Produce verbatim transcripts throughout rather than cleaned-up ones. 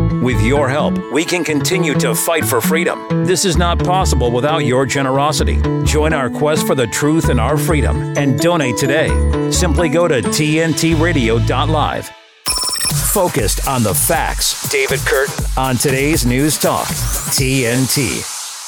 With your help, we can continue to fight for freedom. This is not possible without your generosity. Join our quest for the truth and our freedom and donate today. Simply go to T N T radio dot live. Focused on the facts. David Curtin on today's News Talk, T N T.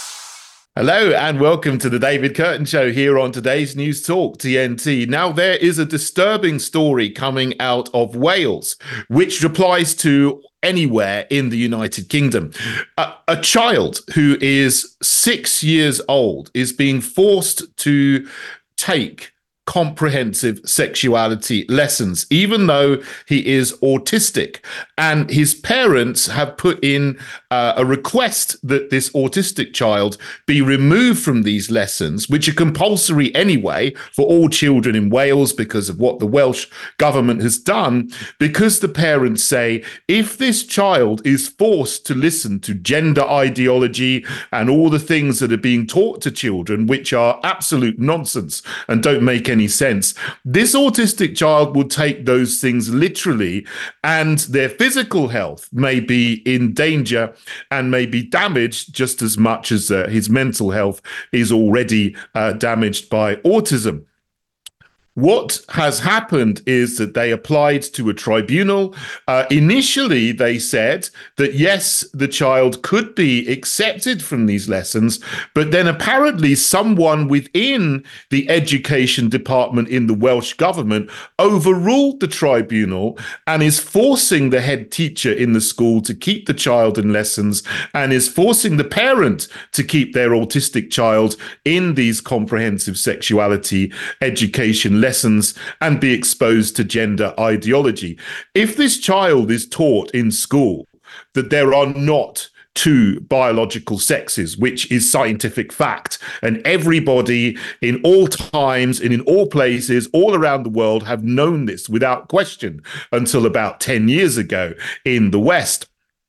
Hello and welcome to the David Curtin Show here on today's News Talk, T N T. Now, there is a disturbing story coming out of Wales, which applies to anywhere in the United Kingdom. A, a child who is six years old is being forced to take comprehensive sexuality lessons, even though he is autistic. And his parents have put in uh, a request that this autistic child be removed from these lessons, which are compulsory anyway for all children in Wales because of what the Welsh government has done, because the parents say if this child is forced to listen to gender ideology and all the things that are being taught to children, which are absolute nonsense and don't make any sense, this autistic child will take those things literally, and their physical health may be in danger and may be damaged just as much as uh, his mental health is already uh, damaged by autism. What has happened is that they applied to a tribunal. Uh, initially, they said that, yes, the child could be accepted from these lessons, but then apparently someone within the education department in the Welsh government overruled the tribunal and is forcing the head teacher in the school to keep the child in lessons and is forcing the parent to keep their autistic child in these comprehensive sexuality education lessons and be exposed to gender ideology. If this child is taught in school that there are not two biological sexes, which is scientific fact, and everybody in all times and in all places all around the world have known this without question until about ten years ago in the West,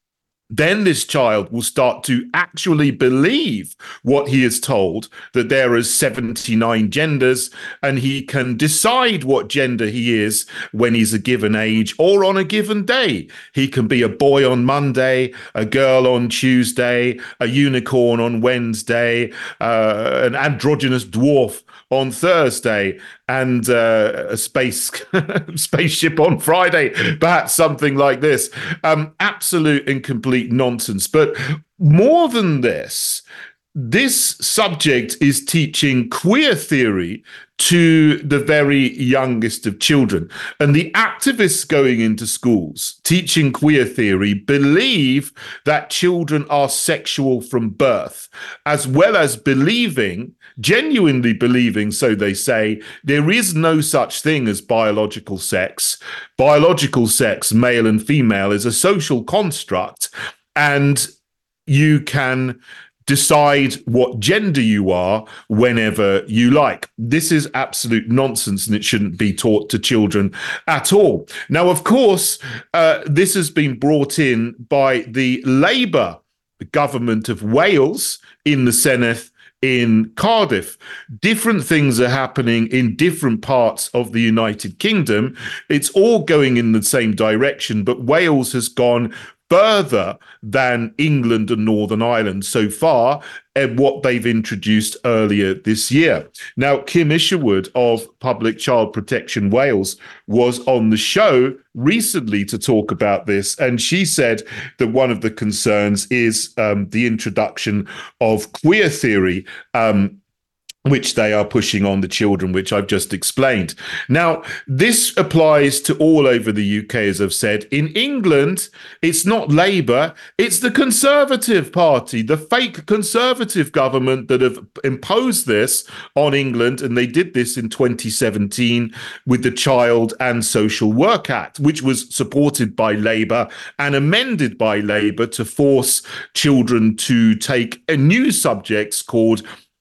then this child will start to actually believe what he is told, that there are seventy-nine genders, and he can decide what gender he is when he's a given age or on a given day. He can be a boy on Monday, a girl on Tuesday, a unicorn on Wednesday, uh, an androgynous dwarf on Thursday, and uh, a space spaceship on Friday, perhaps something like this. Um, absolute and complete nonsense. But more than this, this subject is teaching queer theory to the very youngest of children. And the activists going into schools teaching queer theory believe that children are sexual from birth, as well as believing, genuinely believing, so they say, there is no such thing as biological sex. Biological sex, male and female, is a social construct, and you can decide what gender you are whenever you like. This is absolute nonsense, and it shouldn't be taught to children at all. Now, of course, uh, this has been brought in by the Labour government of Wales in the Senedd in Cardiff. Different things are happening in different parts of the United Kingdom. It's all going in the same direction, but Wales has gone further than England and Northern Ireland so far, and what they've introduced earlier this year. Now, Kim Isherwood of Public Child Protection Wales was on the show recently to talk about this, and she said that one of the concerns is um, the introduction of queer theory, um, which they are pushing on the children, which I've just explained. Now, this applies to all over the U K, as I've said. In England, it's not Labour, it's the Conservative Party, the fake Conservative government that have imposed this on England, and they did this in twenty seventeen with the Child and Social Work Act, which was supported by Labour and amended by Labour to force children to take a new subjects called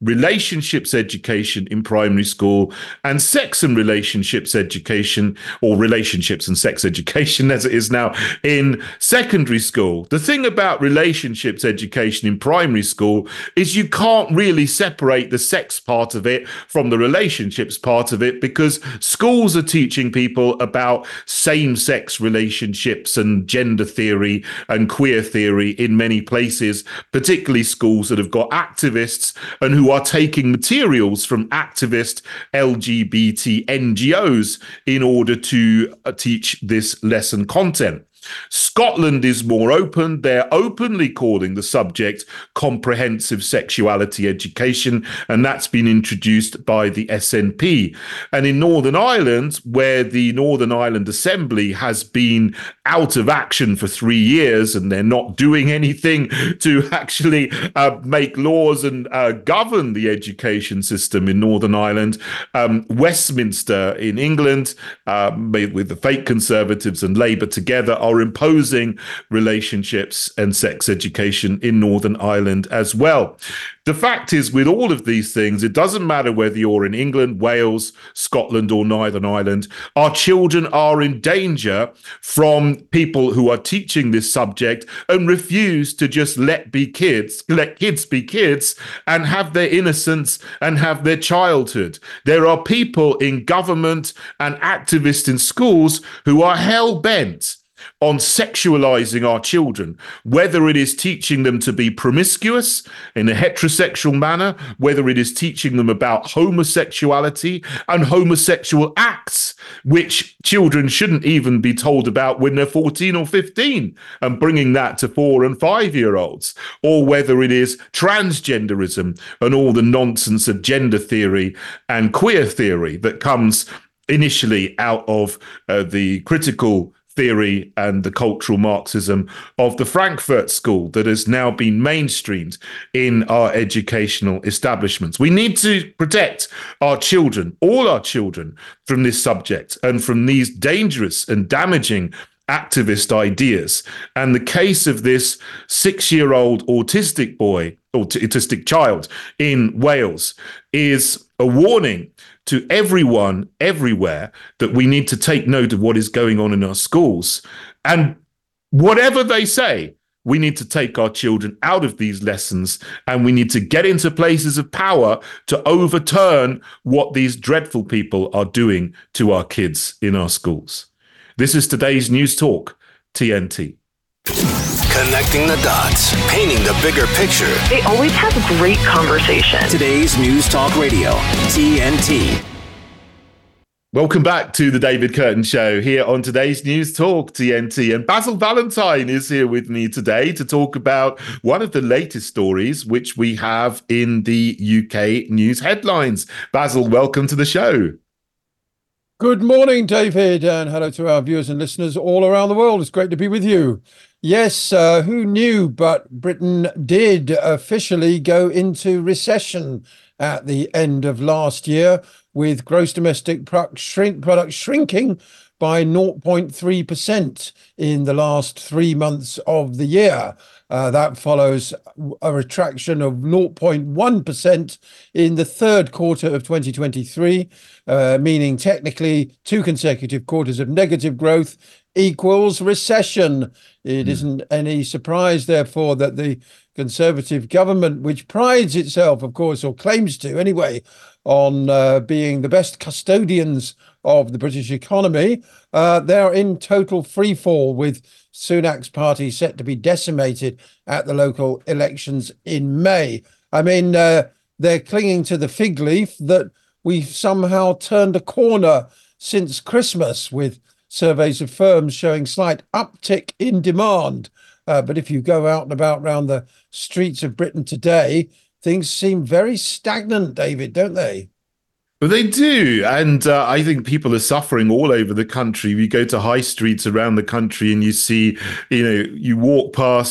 relationships education in primary school and sex and relationships education, or relationships and sex education as it is now, in secondary school. The thing about relationships education in primary school is you can't really separate the sex part of it from the relationships part of it, because schools are teaching people about same-sex relationships and gender theory and queer theory in many places, particularly schools that have got activists and who are taking materials from activist L G B T N G Os in order to uh, teach this lesson content. Scotland is more open. They're openly calling the subject comprehensive sexuality education, and that's been introduced by the S N P. And in Northern Ireland, where the Northern Ireland Assembly has been out of action for three years and they're not doing anything to actually uh, make laws and uh, govern the education system in Northern Ireland, um, Westminster in England, uh, with the fake Conservatives and Labour together, are imposing relationships and sex education in Northern Ireland as well. The fact is, with all of these things, it doesn't matter whether you're in England, Wales, Scotland, or Northern Ireland, our children are in danger from people who are teaching this subject and refuse to just let be kids, let kids be kids and have their innocence and have their childhood. There are people in government and activists in schools who are hell-bent on sexualizing our children, whether it is teaching them to be promiscuous in a heterosexual manner, whether it is teaching them about homosexuality and homosexual acts, which children shouldn't even be told about when they're fourteen or fifteen, and bringing that to four and five year olds, or whether it is transgenderism and all the nonsense of gender theory and queer theory that comes initially out of uh, the critical theory and the cultural Marxism of the Frankfurt School that has now been mainstreamed in our educational establishments. We need to protect our children, all our children, from this subject and from these dangerous and damaging activist ideas. And the case of this six-year-old autistic boy, or autistic child in Wales, is a warning to everyone everywhere that we need to take note of what is going on in our schools. And whatever they say, we need to take our children out of these lessons, and we need to get into places of power to overturn what these dreadful people are doing to our kids in our schools. This is today's News Talk, T N T. Connecting the dots, painting the bigger picture. They always have great conversation. Today's News Talk Radio, T N T. Welcome back to the David Curtin Show here on today's News Talk, T N T. And Basil Valentine is here with me today to talk about one of the latest stories which we have in the U K news headlines. Basil, welcome to the show. Good morning, David, and hello to our viewers and listeners all around the world. It's great to be with you. Yes, uh, who knew, but Britain did officially go into recession at the end of last year, with gross domestic product, shrink, product shrinking by zero point three percent in the last three months of the year. Uh, that follows a retraction of zero point one percent in the third quarter of twenty twenty-three, uh, meaning technically two consecutive quarters of negative growth equals recession. It mm. isn't any surprise, therefore, that the Conservative government, which prides itself, of course, or claims to anyway, on uh, being the best custodians of the British economy, uh, they're in total freefall, with Sunak's party set to be decimated at the local elections in May. I mean, uh, they're clinging to the fig leaf that we've somehow turned a corner since Christmas, with surveys of firms showing slight uptick in demand. Uh, but if you go out and about around the streets of Britain today, things seem very stagnant, David, don't they? Well, they do. And uh, I think people are suffering all over the country. You go to high streets around the country and you see, you know, you walk past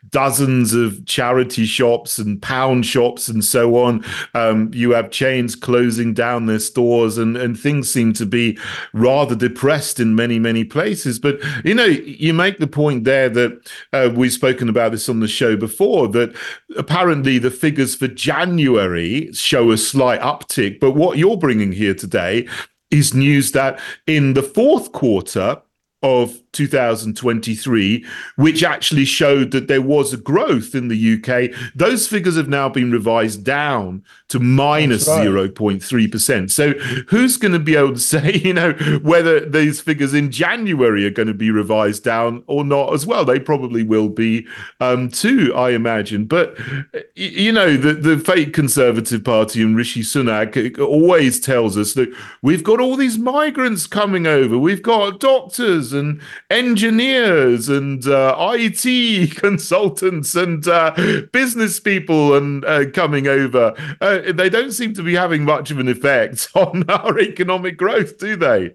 dozens of charity shops and pound shops and so on. Um, you have chains closing down their stores, and, and things seem to be rather depressed in many, many places. But, you know, you make the point there that uh, we've spoken about this on the show before, that apparently the figures for January show a slight uptick. But what you're bringing here today is news that in the fourth quarter of two thousand twenty-three, which actually showed that there was a growth in the U K. Those figures have now been revised down to minus right. zero point three percent. So who's going to be able to say, you know, whether these figures in January are going to be revised down or not as well? They probably will be um, too, I imagine. But, you know, the, the fake Conservative Party and Rishi Sunak always tells us that we've got all these migrants coming over. We've got doctors and engineers and uh, I T consultants and uh, business people and uh, coming over. Uh, they don't seem to be having much of an effect on our economic growth, do they?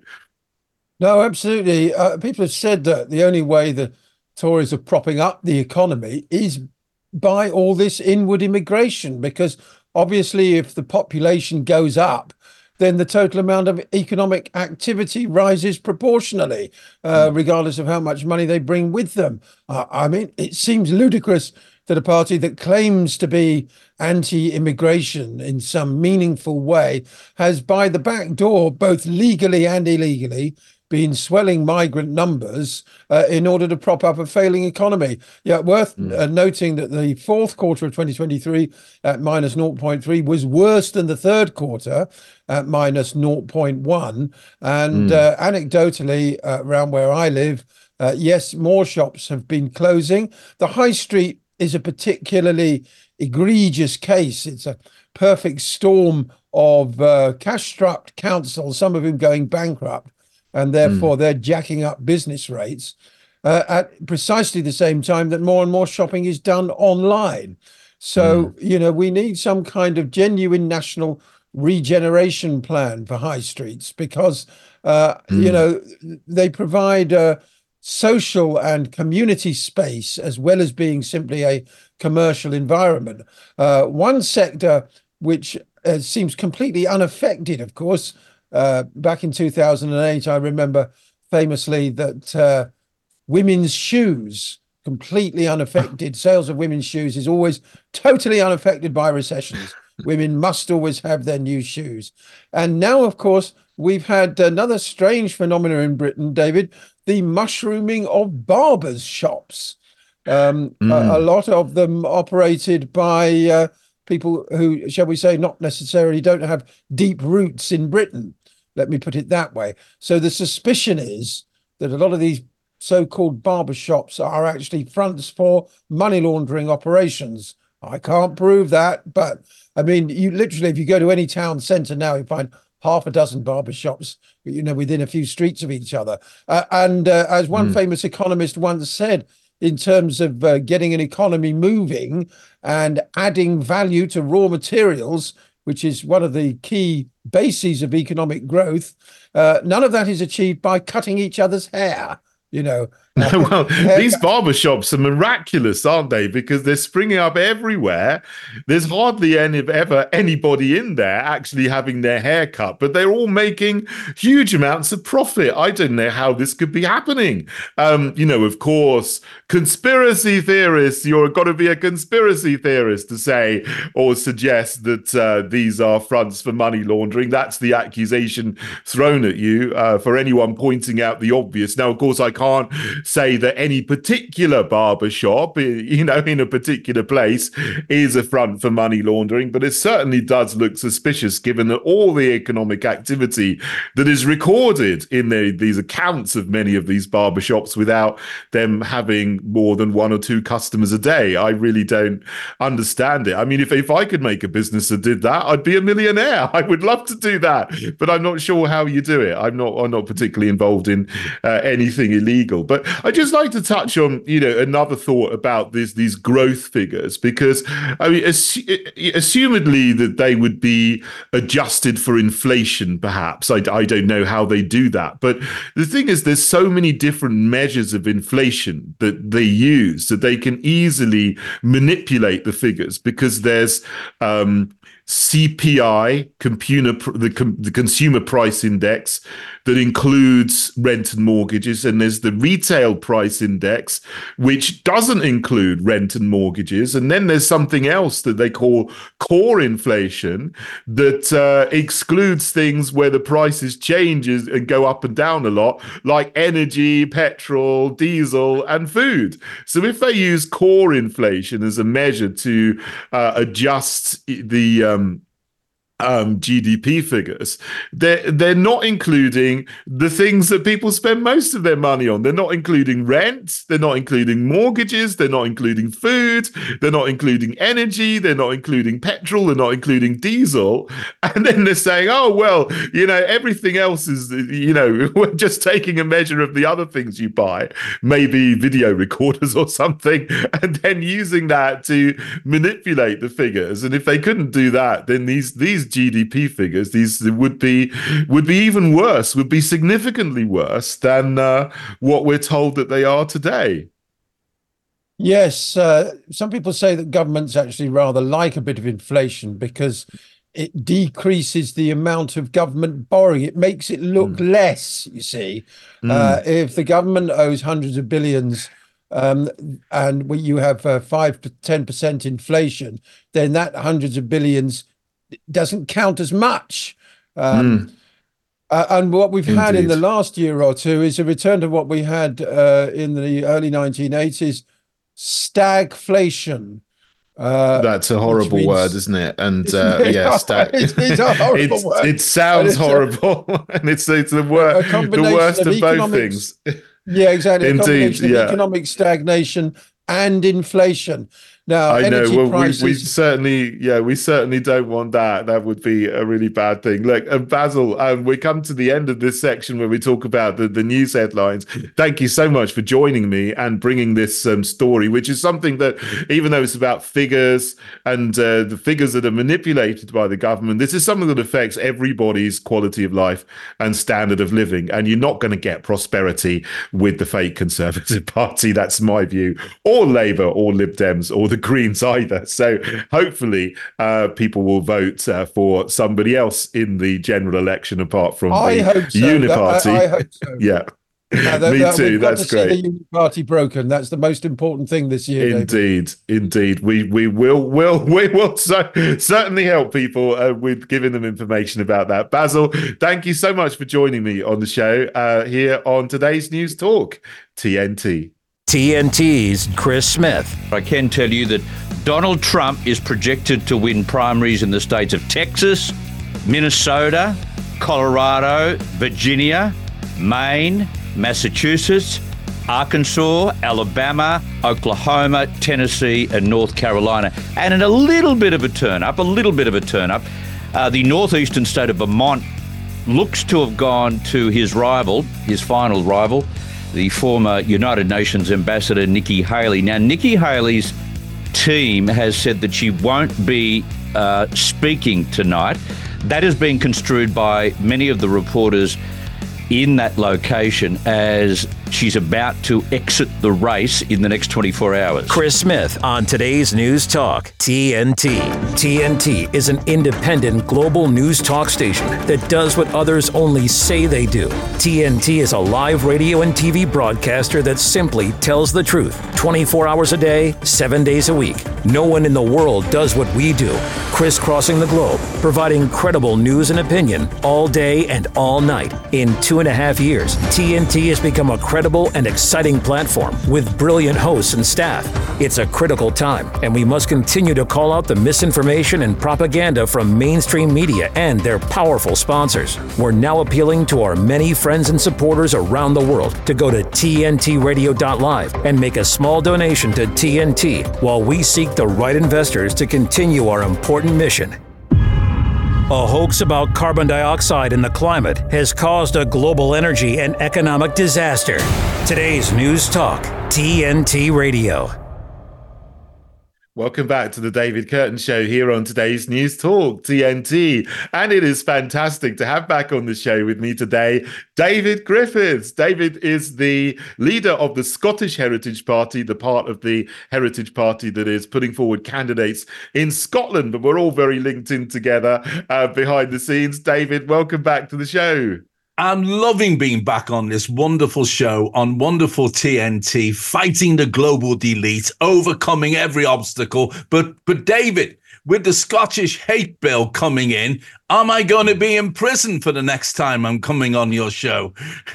No, absolutely. Uh, people have said that the only way the Tories are propping up the economy is by all this inward immigration, because obviously if the population goes up, then the total amount of economic activity rises proportionally, uh, regardless of how much money they bring with them. Uh, I mean, it seems ludicrous that a party that claims to be anti-immigration in some meaningful way has, by the back door, both legally and illegally, been swelling migrant numbers uh, in order to prop up a failing economy. Yeah, worth mm. uh, noting that the fourth quarter of twenty twenty-three at minus zero point three was worse than the third quarter at minus zero point one. And mm. uh, anecdotally, uh, around where I live, uh, yes, more shops have been closing. The high street is a particularly egregious case. It's a perfect storm of uh, cash-strapped councils, some of them going bankrupt, and therefore mm. they're jacking up business rates uh, at precisely the same time that more and more shopping is done online. So, mm. you know, we need some kind of genuine national regeneration plan for high streets, because, uh, mm. you know, they provide uh, social and community space as well as being simply a commercial environment. Uh, one sector which uh, seems completely unaffected, of course, Uh, back in two thousand eight, I remember famously that uh, women's shoes, completely unaffected. Sales of women's shoes is always totally unaffected by recessions. Women must always have their new shoes. And now, of course, we've had another strange phenomenon in Britain, David, the mushrooming of barbers' shops. Um, mm. a, a lot of them operated by uh, people who, shall we say, not necessarily don't have deep roots in Britain. Let me put it that way. So the suspicion is that a lot of these so-called barber shops are actually fronts for money laundering operations. I can't prove that, but I mean, you literally, if you go to any town centre now, you find half a dozen barber shops, you know, within a few streets of each other. Uh, and uh, as one mm. famous economist once said, in terms of uh, getting an economy moving and adding value to raw materials, which is one of the key bases of economic growth, uh, none of that is achieved by cutting each other's hair. You know, well, these barbershops are miraculous, aren't they? Because they're springing up everywhere. There's hardly any ever anybody in there actually having their hair cut, but they're all making huge amounts of profit. I don't know how this could be happening. Um, you know, of course, conspiracy theorists, you're got to be a conspiracy theorist to say or suggest that uh, these are fronts for money laundering. That's the accusation thrown at you uh, for anyone pointing out the obvious. Now, of course, I can't can't say that any particular barber shop, you know, in a particular place is a front for money laundering, but it certainly does look suspicious given that all the economic activity that is recorded in the, these accounts of many of these barber shops without them having more than one or two customers a day. I really don't understand it. I mean, if, if I could make a business that did that, I'd be a millionaire. I would love to do that, but I'm not sure how you do it. I'm not, I'm not particularly involved in uh, anything illegal. But I just like to touch on, you know, another thought about this, these growth figures, because I mean, assu- assumedly that they would be adjusted for inflation, perhaps. I, I don't know how they do that. But the thing is, there's so many different measures of inflation that they use that they can easily manipulate the figures, because there's um, C P I, computer, the, the consumer price index, that includes rent and mortgages, and there's the retail price index, which doesn't include rent and mortgages, and then there's something else that they call core inflation that uh, excludes things where the prices change and go up and down a lot, like energy, petrol, diesel, and food. So if they use core inflation as a measure to uh, adjust the um, Um, G D P figures, they're, they're not including the things that people spend most of their money on. They're not including rent, they're not including mortgages, they're not including food, they're not including energy, they're not including petrol, they're not including diesel. And then they're saying, oh, well, you know, everything else is, you know, we're just taking a measure of the other things you buy, maybe video recorders or something, and then using that to manipulate the figures. And if they couldn't do that, then these, these G D P figures, these would be would be even worse, would be significantly worse than uh, what we're told that they are today. Yes, uh, some people say that governments actually rather like a bit of inflation because it decreases the amount of government borrowing. It makes it look mm. less, you see. Mm. Uh, if the government owes hundreds of billions um, and you have uh, five to ten percent inflation, then that hundreds of billions doesn't count as much. Um, mm. uh, and what we've Indeed. had in the last year or two is a return to what we had uh, in the early nineteen eighties, stagflation. Uh, That's a horrible means, word, isn't it? And uh, it, yeah, stag- it, it's a horrible it, word. It sounds horrible, a, and it's it's the, wor- the worst of, of both things. Yeah, exactly. Indeed, a combination yeah. of economic stagnation and inflation. Now, I know. Well, prices... we, we certainly, yeah, we certainly don't want that. That would be a really bad thing. Look, uh, Basil, um, we come to the end of this section where we talk about the, the news headlines. Thank you so much for joining me and bringing this um, story, which is something that, even though it's about figures and uh, the figures that are manipulated by the government, this is something that affects everybody's quality of life and standard of living. And you're not going to get prosperity with the fake Conservative Party. That's my view, or Labour, or Lib Dems, or the Greens either. So hopefully uh, people will vote uh, for somebody else in the general election apart from I the hope so. Uniparty. That, I, I hope so. Yeah. Uh, the, Me the, too. That's to great. See the Uniparty broken. That's the most important thing this year. Indeed, David. indeed. We we will will we will so, certainly help people uh, with giving them information about that. Basil, thank you so much for joining me on the show uh, here on today's News Talk T N T. T N T's Chris Smith. I can tell you that Donald Trump is projected to win primaries in the states of Texas, Minnesota, Colorado, Virginia, Maine, Massachusetts, Arkansas, Alabama, Oklahoma, Tennessee, and North Carolina. And in a little bit of a turn up, a little bit of a turn up, uh, the northeastern state of Vermont looks to have gone to his rival, his final rival, the former United Nations ambassador, Nikki Haley. Now, Nikki Haley's team has said that she won't be uh, speaking tonight. That has been construed by many of the reporters in that location as she's about to exit the race in the next twenty-four hours. Chris Smith on today's News Talk T N T. T N T is an independent global news talk station that does what others only say they do. T N T is a live radio and T V broadcaster that simply tells the truth twenty-four hours a day, seven days a week. No one in the world does what we do, crisscrossing the globe, providing credible news and opinion all day and all night. In two and a half years, T N T has become a credible and exciting platform with brilliant hosts and staff. It's a critical time, and we must continue to call out the misinformation and propaganda from mainstream media and their powerful sponsors. We're now appealing to our many friends and supporters around the world to go to T N T radio dot live and make a small donation to T N T while we seek the right investors to continue our important mission. A hoax about carbon dioxide in the climate has caused a global energy and economic disaster. Today's News Talk, T N T Radio. Welcome back to the David Curtin Show here on today's News Talk, T N T. And it is fantastic to have back on the show with me today, David Griffiths. David is the leader of the Scottish Heritage Party, the part of the Heritage Party that is putting forward candidates in Scotland. But we're all very linked in together uh, behind the scenes. David, welcome back to the show. I'm loving being back on this wonderful show on wonderful T N T, fighting the global delete, overcoming every obstacle. But, but David, with the Scottish hate bill coming in, am I going to be in prison for the next time I'm coming on your show?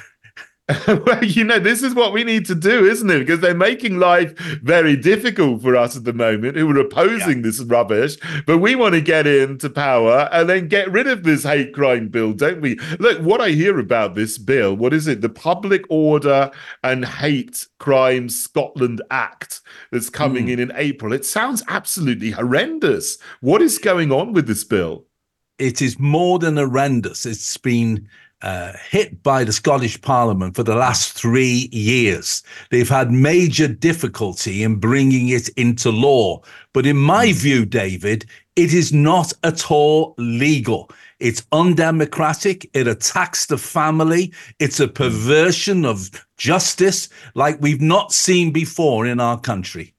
Well, you know, this is what we need to do, isn't it? Because they're making life very difficult for us at the moment who are opposing yeah. this rubbish. But we want to get into power and then get rid of this hate crime bill, don't we? Look, what I hear about this bill, what is it? The Public Order and Hate Crime Scotland Act that's coming mm. in in April. It sounds absolutely horrendous. What is going on with this bill? It is more than horrendous. It's been Uh, hit by the Scottish Parliament for the last three years. They've had major difficulty in bringing it into law. But in my view, David, it is not at all legal. It's undemocratic. It attacks the family. It's a perversion of justice like we've not seen before in our country.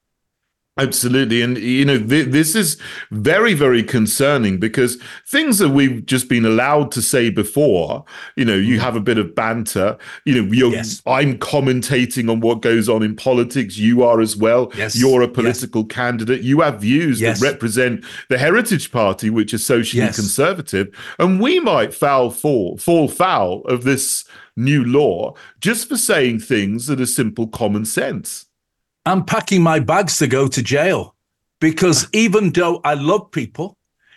Absolutely. And, you know, th- this is very, very concerning because things that we've just been allowed to say before, you know, you have a bit of banter, you know, you're, yes. I'm commentating on what goes on in politics. You are as well. Yes. You're a political yes. candidate. You have views yes. that represent the Heritage Party, which is socially yes. conservative. And we might foul fall, fall foul of this new law just for saying things that are simple common sense. I'm packing my bags to go to jail because even though I love people,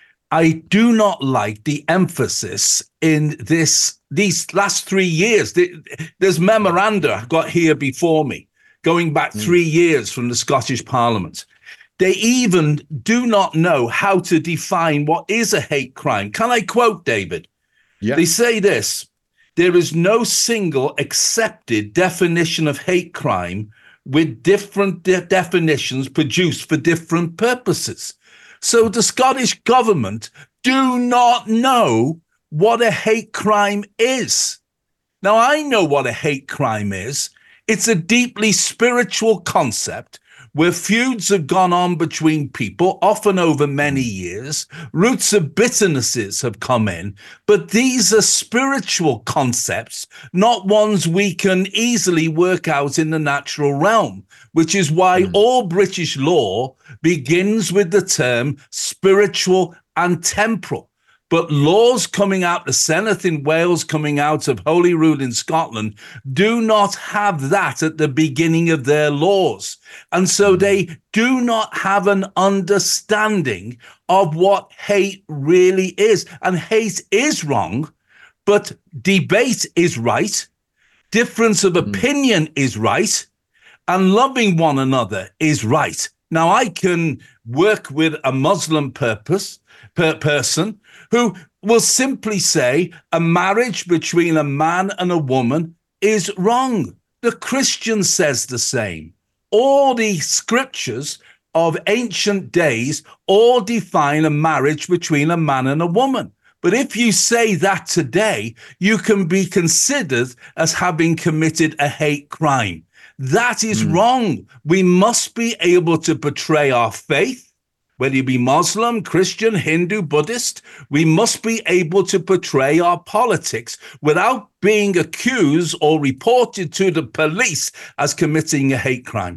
I do not like the emphasis in this these last three years. There's memoranda I've got here before me going back three mm. years from the Scottish Parliament. They even do not know how to define what is a hate crime. Can I quote, David? Yeah. They say this: there is no single accepted definition of hate crime with different de- definitions produced for different purposes. So the Scottish government do not know what a hate crime is. Now, I know what a hate crime is. It's a deeply spiritual concept where feuds have gone on between people, often over many years. Roots of bitternesses have come in, but these are spiritual concepts, not ones we can easily work out in the natural realm, which is why mm. all British law begins with the term spiritual and temporal. But laws coming out the Senedd in Wales, coming out of Holyrood in Scotland, do not have that at the beginning of their laws. And so they do not have an understanding of what hate really is. And hate is wrong, but debate is right. Difference of opinion mm. is right. And loving one another is right. Now, I can work with a Muslim purpose, per person who will simply say a marriage between a man and a woman is wrong. The Christian says the same. All the scriptures of ancient days all define a marriage between a man and a woman. But if you say that today, you can be considered as having committed a hate crime. That is mm. wrong. We must be able to portray our faith, whether you be Muslim, Christian, Hindu, Buddhist. We must be able to portray our politics without being accused or reported to the police as committing a hate crime.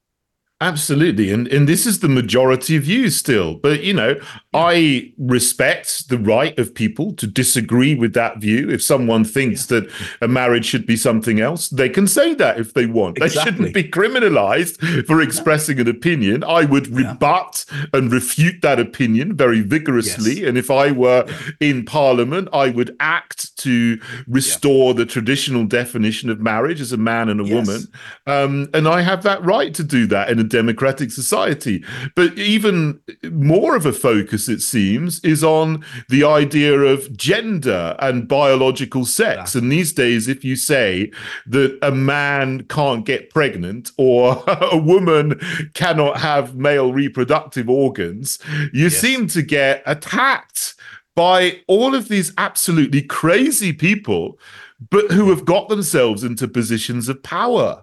Absolutely. And and this is the majority view still. But, you know, yeah. I respect the right of people to disagree with that view. If someone thinks yeah. that a marriage should be something else, they can say that if they want. Exactly. They shouldn't be criminalized for expressing an opinion. I would yeah. rebut and refute that opinion very vigorously. Yes. And if I were yeah. in Parliament, I would act to restore yeah. the traditional definition of marriage as a man and a yes. woman. Um, and I have that right to do that in a democratic society. But even more of a focus focus, it seems, is on the idea of gender and biological sex. Yeah. And these days, if you say that a man can't get pregnant or a woman cannot have male reproductive organs, you yes. seem to get attacked by all of these absolutely crazy people, but who have got themselves into positions of power.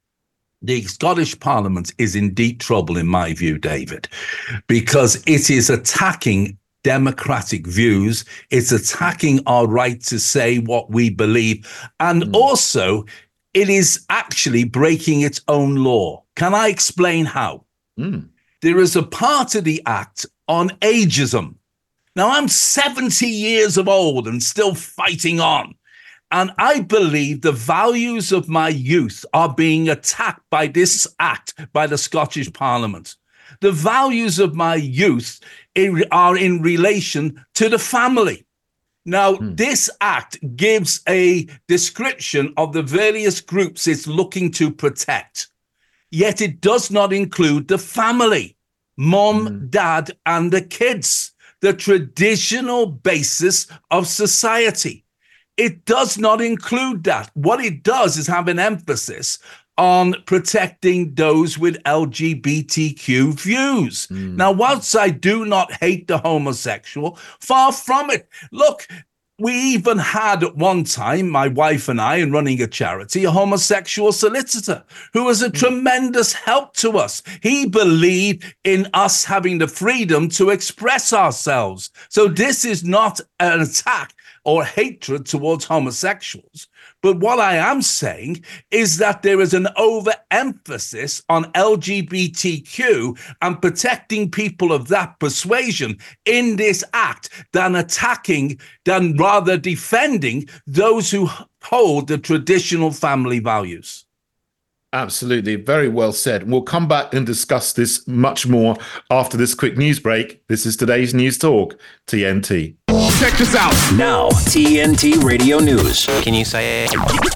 The Scottish Parliament is in deep trouble, in my view, David, because it is attacking democratic views. It's attacking our right to say what we believe. And mm. also, it is actually breaking its own law. Can I explain how? Mm. There is a part of the Act on ageism. Now, I'm seventy years of old and still fighting on. And I believe the values of my youth are being attacked by this act, by the Scottish Parliament. The values of my youth are in relation to the family. Now, hmm. this act gives a description of the various groups it's looking to protect, yet it does not include the family, mum, hmm. dad, and the kids, the traditional basis of society. It does not include that. What it does is have an emphasis on protecting those with L G B T Q views. Mm. Now, whilst I do not hate the homosexual, far from it. Look, we even had at one time, my wife and I, in running a charity, a homosexual solicitor who was a mm. tremendous help to us. He believed in us having the freedom to express ourselves. So this is not an attack or hatred towards homosexuals. But what I am saying is that there is an overemphasis on L G B T Q and protecting people of that persuasion in this act than attacking, than rather defending those who hold the traditional family values. Absolutely. Very well said. We'll come back and discuss this much more after this quick news break. This is today's News Talk, T N T. Check this out. Now, T N T Radio News. Can you say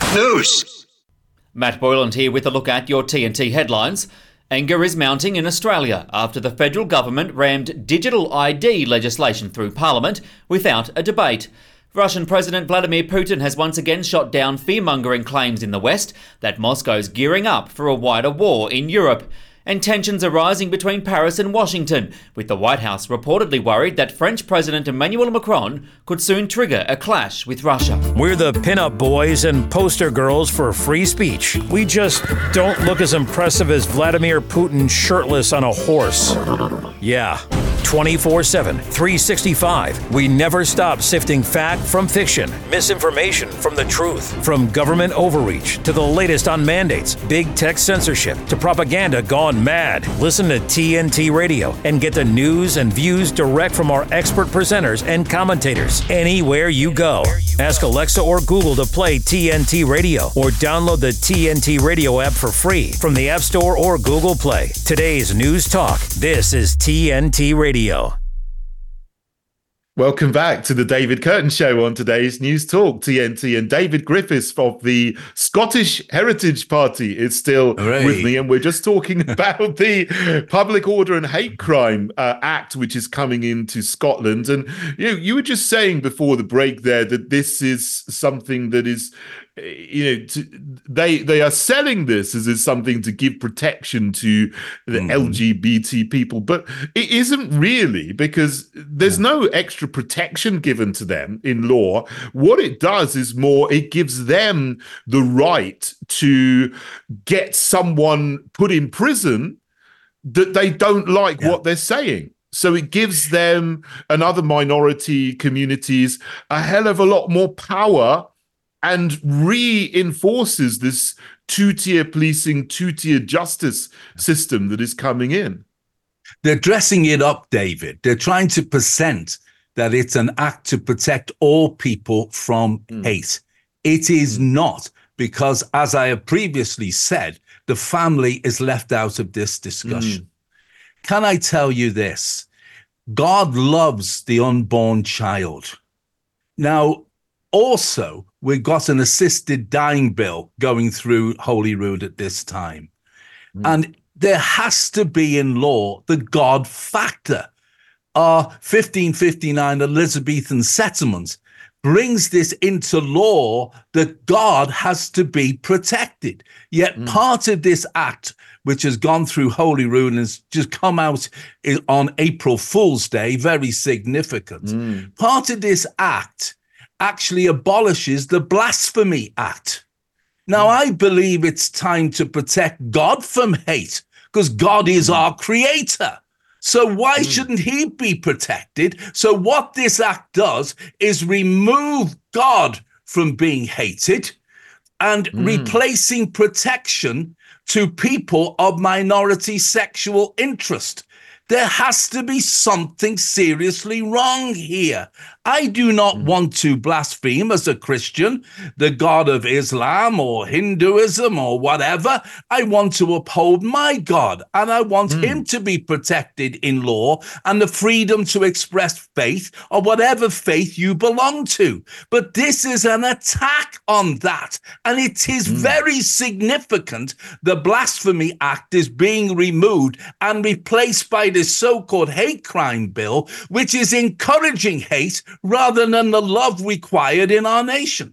news? Matt Boyland here with a look at your T N T headlines. Anger is mounting in Australia after the federal government rammed digital I D legislation through Parliament without a debate. Russian President Vladimir Putin has once again shot down fear-mongering claims in the West that Moscow's gearing up for a wider war in Europe. And tensions are rising between Paris and Washington, with the White House reportedly worried that French President Emmanuel Macron could soon trigger a clash with Russia. We're the pinup boys and poster girls for free speech. We just don't look as impressive as Vladimir Putin shirtless on a horse. Yeah. twenty-four seven, three sixty-five. We never stop sifting fact from fiction, misinformation from the truth, from government overreach to the latest on mandates, big tech censorship to propaganda gone mad. Listen to T N T Radio and get the news and views direct from our expert presenters and commentators anywhere you go. Ask Alexa or Google to play T N T Radio or download the T N T Radio app for free from the App Store or Google Play. Today's News Talk. This is T N T Radio. Welcome back to the David Curtin Show on today's News Talk, T N T. And David Griffiths of the Scottish Heritage Party is still Hooray. with me. And we're just talking about the Public Order and Hate Crime uh, Act, which is coming into Scotland. And you know, you were just saying before the break there that this is something that is, you know, to, they they are selling this as, as something to give protection to the mm. L G B T people, but it isn't really, because there's yeah. no extra protection given to them in law. What it does is more, it gives them the right to get someone put in prison that they don't like yeah. what they're saying. So it gives them and other minority communities a hell of a lot more power and reinforces this two-tier policing, two-tier justice system that is coming in. They're dressing it up, David. They're trying to present that it's an act to protect all people from mm. hate. It is mm. not, because, as I have previously said, the family is left out of this discussion. Mm. Can I tell you this? God loves the unborn child. Now, also, we've got an assisted dying bill going through Holyrood at this time. Mm. And there has to be in law the God factor our fifteen fifty-nine Elizabethan settlement brings this into law that God has to be protected. Yet mm. part of this act, which has gone through Holyrood and has just come out on April Fool's Day, very significant. Mm. Part of this act actually abolishes the Blasphemy Act. Now, mm. I believe it's time to protect God from hate, because God is mm. our creator. So why mm. shouldn't he be protected? So what this act does is remove God from being hated and mm. replacing protection to people of minority sexual interest. There has to be something seriously wrong here. I do not mm. want to blaspheme as a Christian the God of Islam or Hinduism or whatever. I want to uphold my God, and I want mm. him to be protected in law and the freedom to express faith or whatever faith you belong to. But this is an attack on that, and it is mm. very significant. The Blasphemy Act is being removed and replaced by this so-called hate crime bill, which is encouraging hate rather than the love required in our nation.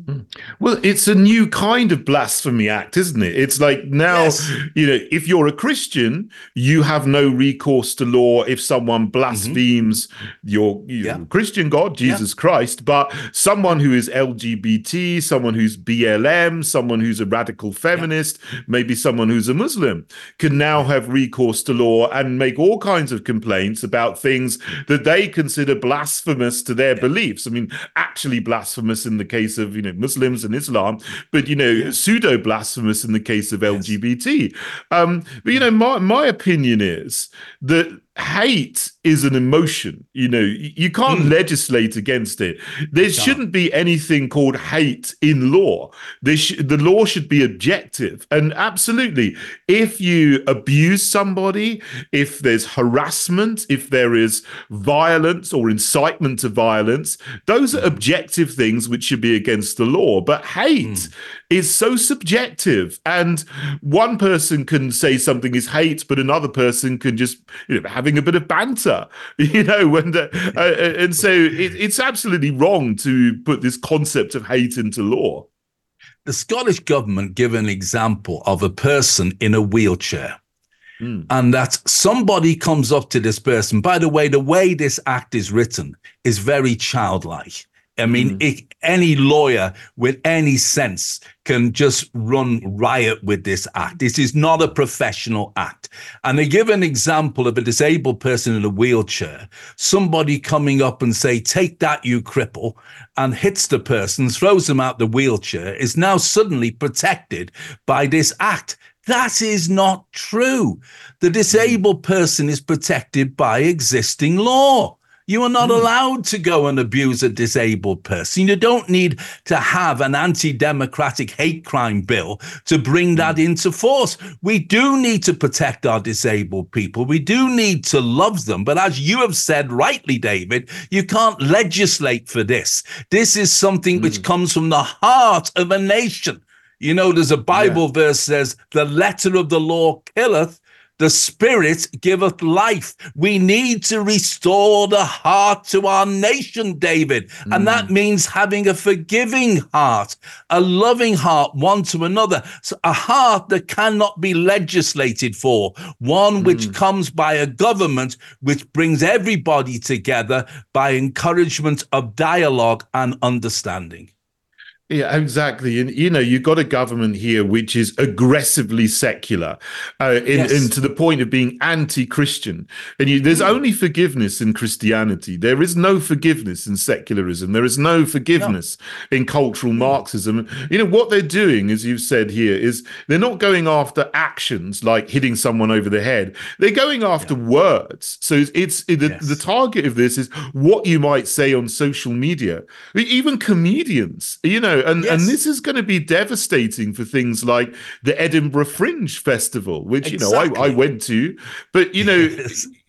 Well, it's a new kind of blasphemy act, isn't it? It's like now, yes. you know, if you're a Christian, you have no recourse to law if someone blasphemes mm-hmm. your, your yeah. Christian God, Jesus yeah. Christ. But someone who is L G B T, someone who's B L M, someone who's a radical feminist, yeah. maybe someone who's a Muslim, can now have recourse to law and make all kinds of complaints about things that they consider blasphemous to their yeah. beliefs. I mean, actually blasphemous in the case of, you know, Muslims and Islam, but, you know, yeah. pseudo blasphemous in the case of L G B T. Yes. Um, but, you know, my, my opinion is that hate is an emotion. You know, you can't mm. legislate against it. There shouldn't be anything called hate in law. There sh- the law should be objective. And absolutely, if you abuse somebody, if there's harassment, if there is violence or incitement to violence, those are objective things which should be against the law. But hate mm. is so subjective. And one person can say something is hate, but another person can just, you know, having a bit of banter, you know, and, uh, uh, and so it, it's absolutely wrong to put this concept of hate into law. The Scottish government give an example of a person in a wheelchair. Mm. And that somebody comes up to this person. By the way, the way this act is written is very childlike. I mean, mm. it, any lawyer with any sense can just run riot with this act. This is not a professional act. And they give an example of a disabled person in a wheelchair, somebody coming up and say, take that, you cripple, and hits the person, throws them out the wheelchair, is now suddenly protected by this act. That is not true. The disabled person is protected by existing law. You are not mm. allowed to go and abuse a disabled person. You don't need to have an anti-democratic hate crime bill to bring that mm. into force. We do need to protect our disabled people. We do need to love them. But as you have said rightly, David, you can't legislate for this. This is something mm. which comes from the heart of a nation. You know, there's a Bible yeah. verse says, the letter of the law killeth, the Spirit giveth life. We need to restore the heart to our nation, David. Mm. And that means having a forgiving heart, a loving heart one to another, so a heart that cannot be legislated for, one which mm. comes by a government which brings everybody together by encouragement of dialogue and understanding. Yeah, exactly. And, you know, you've got a government here which is aggressively secular uh, in, yes. and to the point of being anti-Christian. And you, there's only forgiveness in Christianity. There is no forgiveness in secularism. There is no forgiveness no. in cultural Marxism. You know, what they're doing, as you've said here, is they're not going after actions like hitting someone over the head. They're going after yeah. words. So it's, it's it, the, yes. the target of this is what you might say on social media. Even comedians, you know, And, yes. and this is going to be devastating for things like the Edinburgh Fringe Festival, which, exactly. you know, I, I went to. But, you know, yes.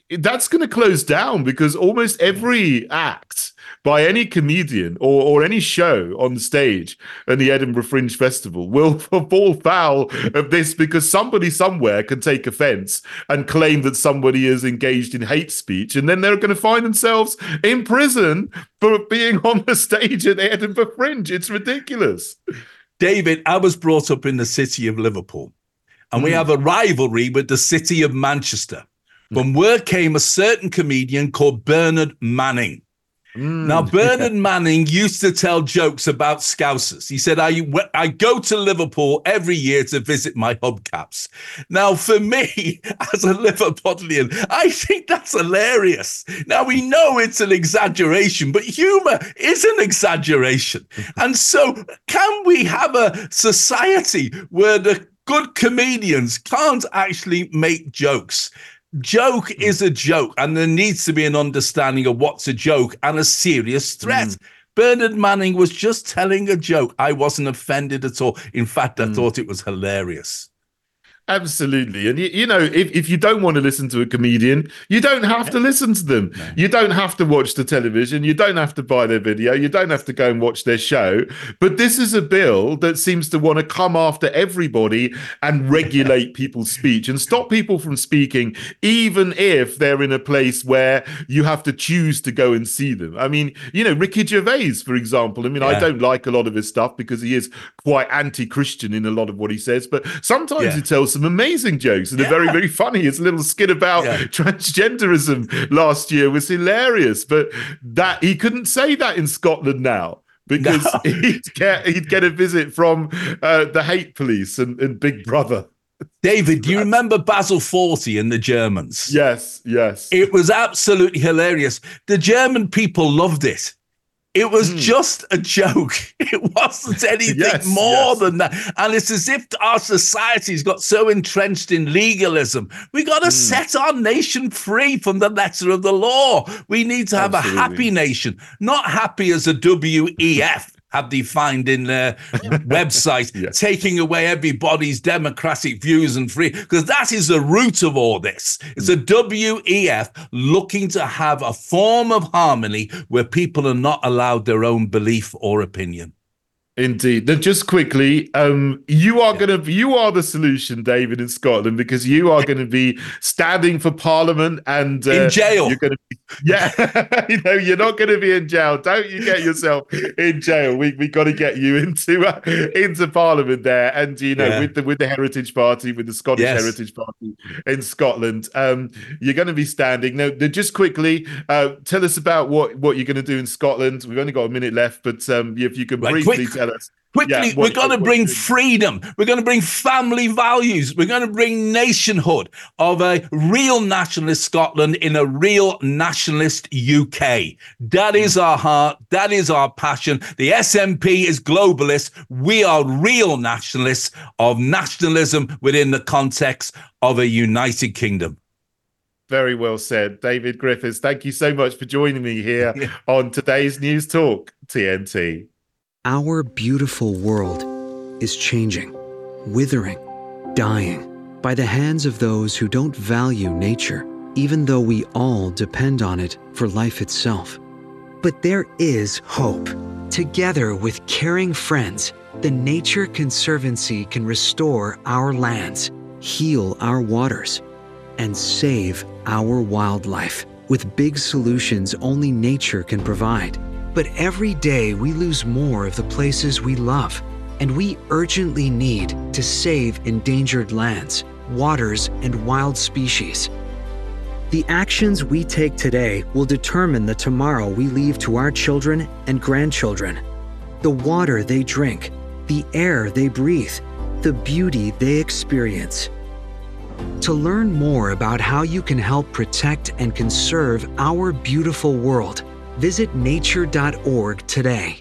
that's going to close down because almost every act by any comedian or, or any show on the stage at the Edinburgh Fringe Festival will fall foul of this because somebody somewhere can take offence and claim that somebody is engaged in hate speech, and then they're going to find themselves in prison for being on the stage at the Edinburgh Fringe. It's ridiculous. David, I was brought up in the city of Liverpool, and mm. we have a rivalry with the city of Manchester. From where came a certain comedian called Bernard Manning. Mm. Now, Bernard Manning used to tell jokes about Scousers. He said, I, I go to Liverpool every year to visit my hubcaps. Now, for me, as a Liverpudlian, I think that's hilarious. Now, we know it's an exaggeration, but humour is an exaggeration. And so can we have a society where the good comedians can't actually make jokes? Joke is a joke, and there needs to be an understanding of what's a joke and a serious threat. Mm. Bernard Manning was just telling a joke. I wasn't offended at all. In fact, I mm. thought it was hilarious. Absolutely. And, you, you know, if, if you don't want to listen to a comedian, you don't have to listen to them. No. You don't have to watch the television. You don't have to buy their video. You don't have to go and watch their show. But this is a bill that seems to want to come after everybody and regulate people's speech and stop people from speaking, even if they're in a place where you have to choose to go and see them. I mean, you know, Ricky Gervais, for example. I mean, yeah. I don't like a lot of his stuff because he is quite anti-Christian in a lot of what he says. But sometimes yeah. he tells some amazing jokes and yeah. they're very, very funny. His little skit about yeah. transgenderism last year was hilarious, but that he couldn't say that in Scotland now because no. he'd get he'd get a visit from uh, the hate police and, and Big Brother. David, do you remember Basil Fawlty and the Germans? Yes, yes. It was absolutely hilarious. The German people loved it. It was mm. just a joke. It wasn't anything yes, more yes. than that. And it's as if our society's got so entrenched in legalism. We got to mm. set our nation free from the letter of the law. We need to have Absolutely. a happy nation, not happy as a W E F have defined in their website, yes. taking away everybody's democratic views and free, because that is the root of all this. It's a W E F looking to have a form of harmony where people are not allowed their own belief or opinion. Indeed. Then just quickly, um, you are yeah. going to you are the solution, David, in Scotland, because you are going to be standing for Parliament and uh, in jail. You're going to be, yeah, you know, you're not going to be in jail. Don't you get yourself in jail? We we got to get you into uh, into Parliament there, and you know, yeah. with the with the Heritage Party, with the Scottish yes. Heritage Party in Scotland, um, you're going to be standing. Now, just quickly, uh, tell us about what what you're going to do in Scotland. We've only got a minute left, but um, if you could right, briefly quick. tell. Quickly, yeah, what, we're going to bring what, freedom. We're going to bring family values. We're going to bring nationhood of a real nationalist Scotland in a real nationalist U K. That is our heart. That is our passion. The S N P is globalist. We are real nationalists of nationalism within the context of a united kingdom. Very well said. David Griffiths, thank you so much for joining me here yeah. on today's News Talk T N T. Our beautiful world is changing, withering, dying by the hands of those who don't value nature, even though we all depend on it for life itself. But there is hope. Together with caring friends, the Nature Conservancy can restore our lands, heal our waters, and save our wildlife with big solutions only nature can provide. But every day we lose more of the places we love, and we urgently need to save endangered lands, waters, and wild species. The actions we take today will determine the tomorrow we leave to our children and grandchildren. The water they drink, the air they breathe, the beauty they experience. To learn more about how you can help protect and conserve our beautiful world, visit nature dot org today.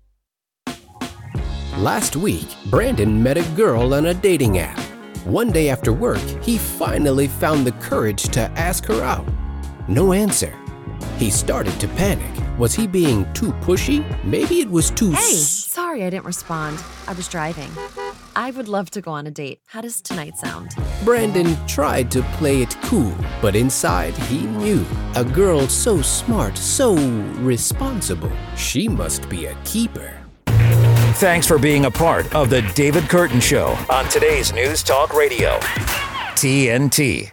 Last week, Brandon met a girl on a dating app. One day after work, he finally found the courage to ask her out. No answer. He started to panic. Was he being too pushy? Maybe it was too... Hey, sorry I didn't respond. I was driving. I would love to go on a date. How does tonight sound? Brandon tried to play it cool, but inside he knew a girl so smart, so responsible, she must be a keeper. Thanks for being a part of the David Curtin Show on today's News Talk Radio, T N T.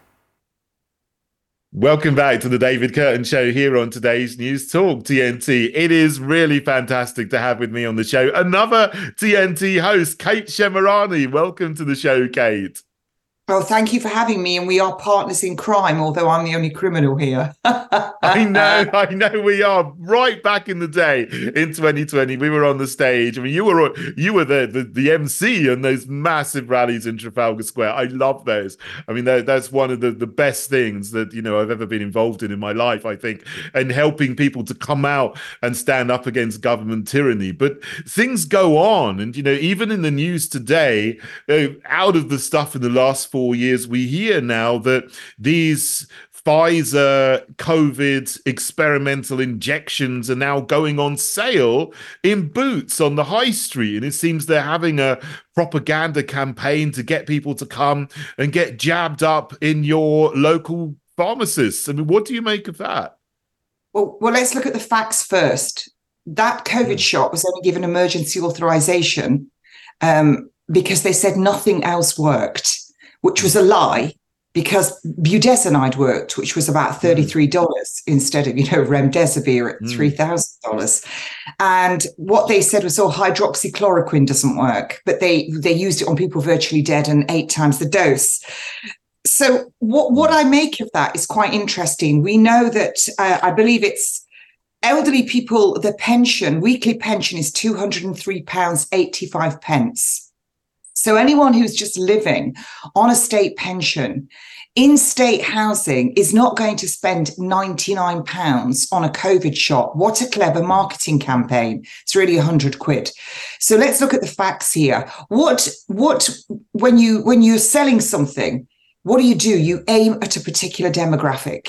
Welcome back to the David Curtin Show here on today's News Talk T N T. It is really fantastic to have with me on the show another T N T host, Kate Shemirani. Welcome to the show, Kate. Well, thank you for having me, and we are partners in crime, although I'm the only criminal here. I know, I know we are. Right back in the day in twenty twenty, we were on the stage. I mean, you were you were the the, the M C on those massive rallies in Trafalgar Square. I love those. I mean, that, that's one of the, the best things that, you know, I've ever been involved in in my life, I think, and helping people to come out and stand up against government tyranny. But things go on, and, you know, even in the news today, uh, out of the stuff in the last four years, we hear now that these Pfizer COVID experimental injections are now going on sale in Boots on the high street. And it seems they're having a propaganda campaign to get people to come and get jabbed up in your local pharmacists. I mean, what do you make of that? Well, well, let's look at the facts first. That COVID shot was only given emergency authorization um, because they said nothing else worked, which was a lie, because budesonide worked, which was about thirty-three dollars instead of, you know, remdesivir at three thousand dollars. And what they said was, oh, hydroxychloroquine doesn't work, but they, they used it on people virtually dead and eight times the dose. So what, what I make of that is quite interesting. We know that, uh, I believe it's elderly people, the pension, weekly pension is two hundred three pounds eighty-five. So anyone who's just living on a state pension in state housing is not going to spend ninety-nine pounds on a COVID shot. What a clever marketing campaign. It's really one hundred quid. So let's look at the facts here. What, what, when you, when you're selling something, what do you do? You aim at a particular demographic.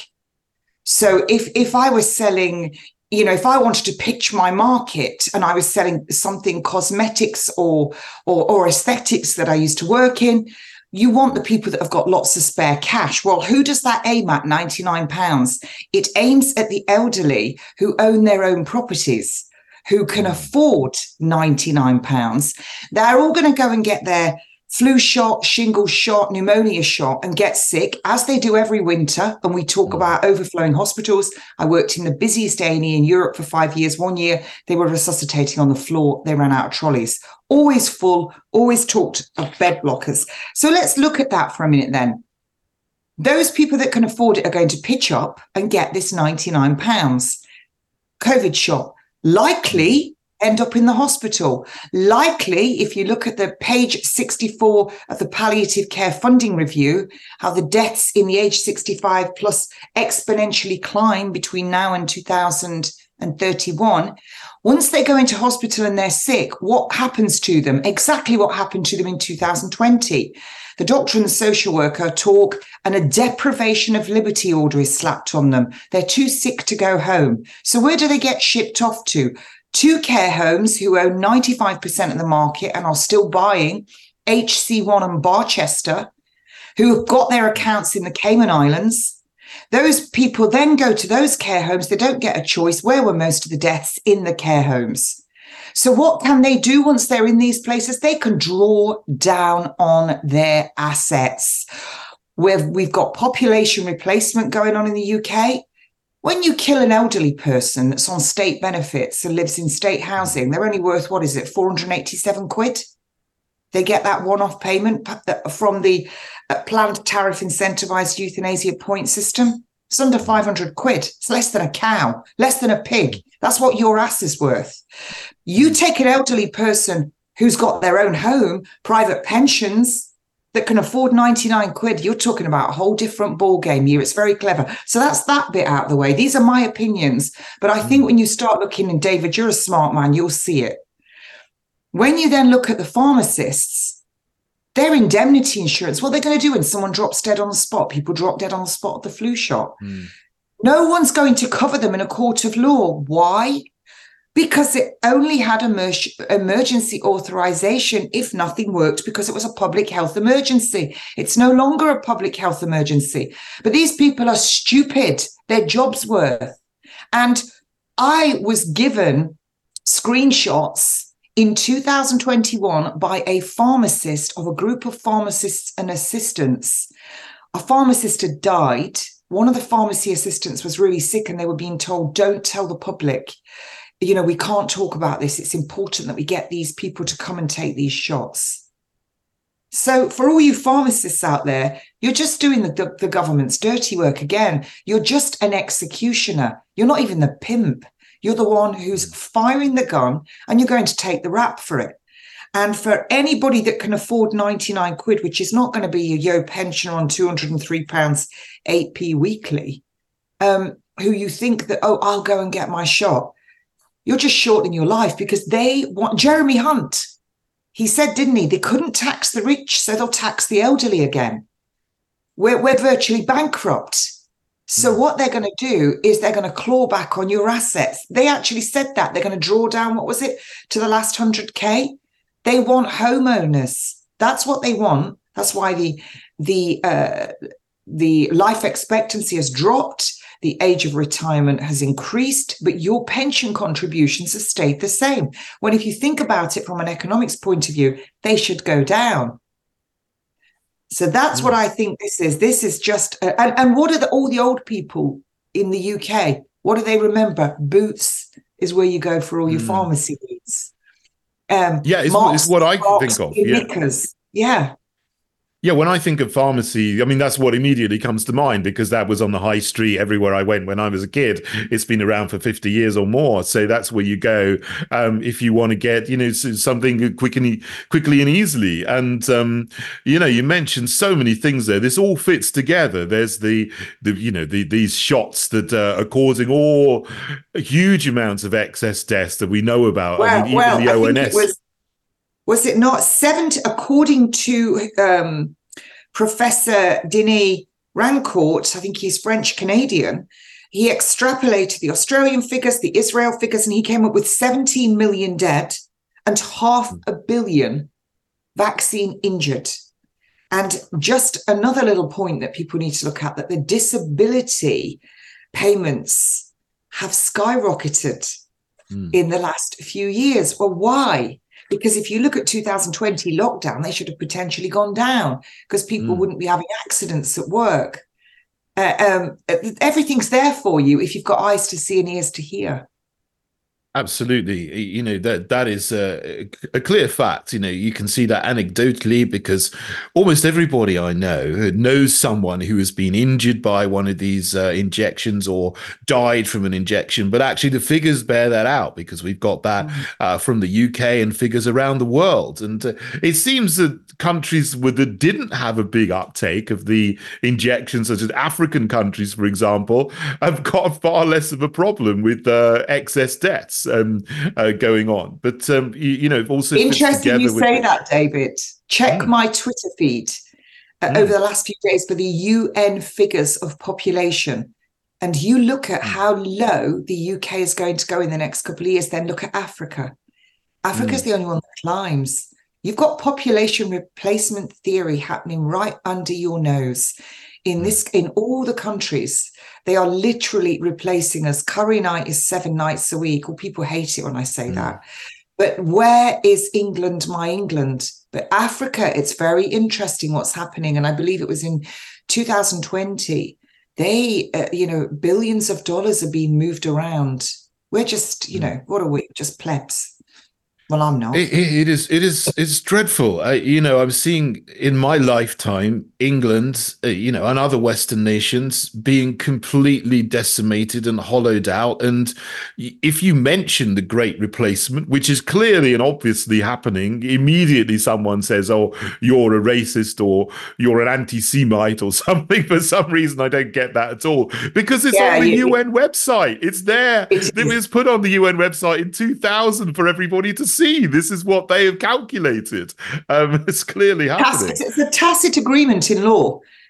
So if, if I was selling, you know, if I wanted to pitch my market and I was selling something cosmetics or, or, or aesthetics that I used to work in, you want the people that have got lots of spare cash. Well, who does that aim at, ninety-nine pounds? It aims at the elderly who own their own properties, who can afford ninety-nine pounds. They're all going to go and get their flu shot, shingles shot, pneumonia shot, and get sick, as they do every winter. And we talk about overflowing hospitals. I worked in the busiest A and E in Europe for five years. One year, they were resuscitating on the floor. They ran out of trolleys. Always full, always talked of bed blockers. So let's look at that for a minute then. Those people that can afford it are going to pitch up and get this ninety-nine pounds. COVID shot. Likely end up in the hospital. Likely, if you look at the page sixty-four of the Palliative Care Funding Review, how the deaths in the age sixty-five plus exponentially climb between now and two thousand thirty-one. Once they go into hospital and they're sick, what happens to them? Exactly what happened to them in two thousand twenty. The doctor and the social worker talk, and a deprivation of liberty order is slapped on them. They're too sick to go home. So where do they get shipped off to? Two care homes who own ninety-five percent of the market and are still buying, H C one and Barchester, who have got their accounts in the Cayman Islands. Those people then go to those care homes. They don't get a choice. Where were most of the deaths? In the care homes. So what can they do once they're in these places? They can draw down on their assets. We've, we've got population replacement going on in the U K. When you kill an elderly person that's on state benefits and lives in state housing, they're only worth, what is it, four hundred eighty-seven quid? They get that one-off payment from the planned tariff incentivized euthanasia point system. It's under five hundred quid. It's less than a cow, less than a pig. That's what your ass is worth. You take an elderly person who's got their own home, private pensions, that can afford ninety-nine quid, you're talking about a whole different ball game here. It's very clever. So that's that bit out of the way. These are my opinions. But I think when you start looking, and David, you're a smart man, you'll see it. When you then look at the pharmacists, their indemnity insurance, what they're going to do when someone drops dead on the spot, people drop dead on the spot of the flu shot. Mm. No one's going to cover them in a court of law. Why? because it only had emer- emergency authorization if nothing worked, because it was a public health emergency. It's no longer a public health emergency. But these people are stupid. Their job's worth. And I was given screenshots in two thousand twenty-one by a pharmacist of a group of pharmacists and assistants. A pharmacist had died. One of the pharmacy assistants was really sick and they were being told, don't tell the public. You know, we can't talk about this. It's important that we get these people to come and take these shots. So for all you pharmacists out there, you're just doing the, the, the government's dirty work again. You're just an executioner. You're not even the pimp. You're the one who's firing the gun and you're going to take the rap for it. And for anybody that can afford ninety-nine quid, which is not going to be a yo pensioner on two hundred three pounds eight p weekly, um, who you think that, oh, I'll go and get my shot. You're just shortening your life, because they want Jeremy Hunt. He said, didn't he? They couldn't tax the rich, so they'll tax the elderly again. We're, we're virtually bankrupt. So what they're going to do is they're going to claw back on your assets. They actually said that. They're going to draw down, what was it, to the last one hundred K? They want homeowners. That's what they want. That's why the, the, uh, the life expectancy has dropped. The age of retirement has increased, but your pension contributions have stayed the same. When if you think about it from an economics point of view, they should go down. So that's mm. what I think this is. This is just, uh, and, and what are the, all the old people in the U K? What do they remember? Boots is where you go for all your mm. pharmacy needs. Um, yeah, it's, Marks, it's what I Marks, think of. Yeah. Knickers. Yeah. Yeah, when I think of pharmacy, I mean, that's what immediately comes to mind, because that was on the high street everywhere I went when I was a kid. It's been around for fifty years or more. So that's where you go um, if you want to get, you know, something quick and, quickly and easily. And, um, you know, you mentioned so many things there. This all fits together. There's the, the you know, the, these shots that uh, are causing all huge amounts of excess deaths that we know about. Well, I mean, even well, the I O N think S. it was, was it not seventy, according to um, Professor Denis Rancourt, I think he's French-Canadian, he extrapolated the Australian figures, the Israel figures, and he came up with seventeen million dead and half a billion vaccine injured. And just another little point that people need to look at, that the disability payments have skyrocketed mm. in the last few years. Well, why? Because if you look at two thousand twenty lockdown, they should have potentially gone down, because people mm. wouldn't be having accidents at work. Uh, um, everything's there for you if you've got eyes to see and ears to hear. Absolutely. You know, that that is a, a clear fact. You know, you can see that anecdotally, because almost everybody I know knows someone who has been injured by one of these uh, injections or died from an injection. But actually the figures bear that out, because we've got that uh, from the U K and figures around the world. And uh, it seems that countries with, that didn't have a big uptake of the injections, such as African countries, for example, have got far less of a problem with uh, excess deaths um, uh, going on. But, um, you, you know, also interesting you say that, David. Check mm. my Twitter feed uh, mm. over the last few days for the U N figures of population. And you look at how low the U K is going to go in the next couple of years, then look at Africa. Africa's mm. the only one that climbs. You've got population replacement theory happening right under your nose. In this, in all the countries, they are literally replacing us. Curry night is seven nights a week. Well, people hate it when I say mm. that. But where is England, my England? But Africa, it's very interesting what's happening. And I believe it was in two thousand twenty, they, uh, you know, billions of dollars are being moved around. We're just, you know, what are we? Just plebs. Well, I'm not. It, it is. It is. It's dreadful. Uh, you know, I'm seeing in my lifetime England, uh, you know, and other Western nations being completely decimated and hollowed out. And if you mention the Great Replacement, which is clearly and obviously happening, immediately someone says, "Oh, you're a racist," or "You're an anti-Semite," or something. For some reason, I don't get that at all, because it's yeah, on the you, U N website. It's there. It, it was put on the U N website in two thousand for everybody to see. See, this is what they have calculated. Um, it's clearly happening. Tacit, it's a tacit agreement in law.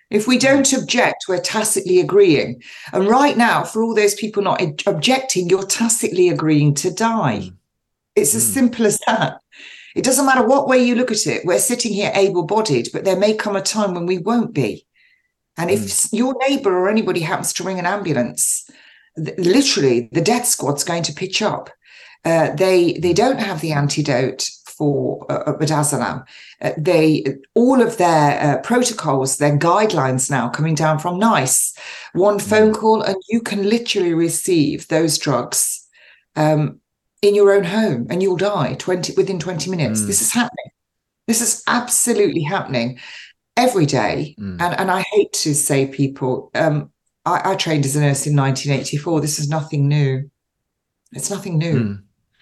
If we don't object, we're tacitly agreeing. And right now, for all those people not objecting, you're tacitly agreeing to die. It's as simple as that. It doesn't matter what way you look at it. We're sitting here able-bodied, but there may come a time when we won't be. And if mm. your neighbour or anybody happens to ring an ambulance, th- literally the death squad's going to pitch up. Uh, they they don't have the antidote for uh, midazolam. Uh, they all of their uh, protocols, their guidelines now coming down from NICE. One phone call and you can literally receive those drugs um, in your own home, and you'll die twenty within twenty minutes. Mm. This is happening. This is absolutely happening every day. Mm. And and I hate to say people. Um, I, I trained as a nurse in nineteen eighty-four. This is nothing new. It's nothing new. Mm.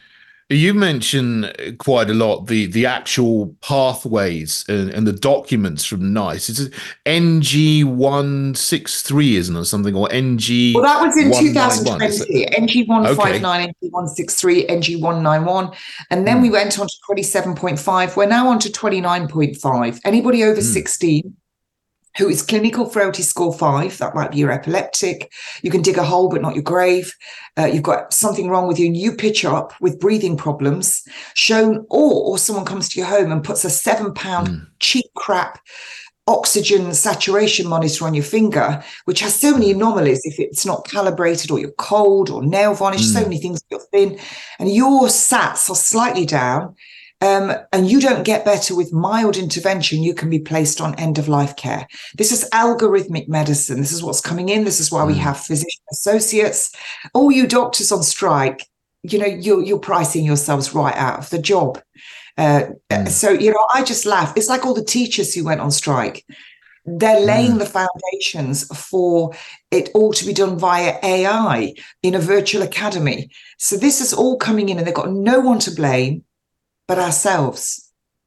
You mentioned quite a lot the the actual pathways and, and the documents from NICE. It's N G one sixty-three, isn't it, something, or N G? Well, that was in two thousand twenty. N G one fifty-nine, okay. N G one sixty-three, N G one ninety-one, and then mm. we went on to twenty-seven point five. We're now on to twenty-nine point five. Anybody over mm. sixteen who is clinical frailty score five, that might be your epileptic, you can dig a hole but not your grave, uh, you've got something wrong with you and you pitch up with breathing problems, shown, or, or someone comes to your home and puts a seven pound mm. cheap crap oxygen saturation monitor on your finger, which has so many anomalies if it's not calibrated, or you're cold or nail varnish, mm. so many things, you're thin, and your sats are slightly down, Um, and you don't get better with mild intervention, you can be placed on end-of-life care. This is algorithmic medicine. This is what's coming in. This is why we have physician associates. All you doctors on strike, you know, you're, you're pricing yourselves right out of the job. Uh, mm. So, you know, I just laugh. It's like all the teachers who went on strike. They're laying mm. the foundations for it all to be done via A I in a virtual academy. So this is all coming in and they've got no one to blame but ourselves.